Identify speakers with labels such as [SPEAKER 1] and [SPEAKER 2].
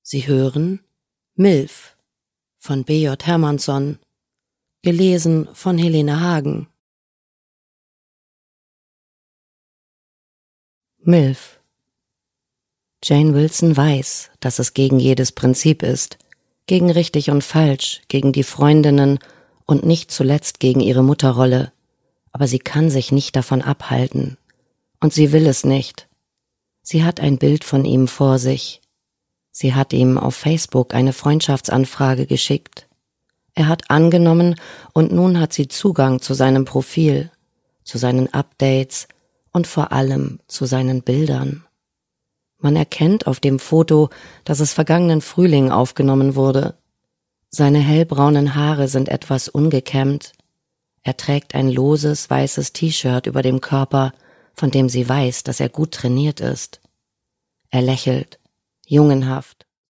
[SPEAKER 1] Sie hören Milf von B.J. Hermannsson, gelesen von Helene Hagen. Milf. Jane Wilson weiß, dass es gegen jedes Prinzip ist, gegen richtig und falsch, gegen die Freundinnen und nicht zuletzt gegen ihre Mutterrolle, aber sie kann sich nicht davon abhalten. Und sie will es nicht. Sie hat ein Bild von ihm vor sich. Sie hat ihm auf Facebook eine Freundschaftsanfrage geschickt. Er hat angenommen und nun hat sie Zugang zu seinem Profil, zu seinen Updates und vor allem zu seinen Bildern. Man erkennt auf dem Foto, dass es vergangenen Frühling aufgenommen wurde. Seine hellbraunen Haare sind etwas ungekämmt. Er trägt ein loses, weißes T-Shirt über dem Körper, von dem sie weiß, dass er gut trainiert ist. Er lächelt, jungenhaft,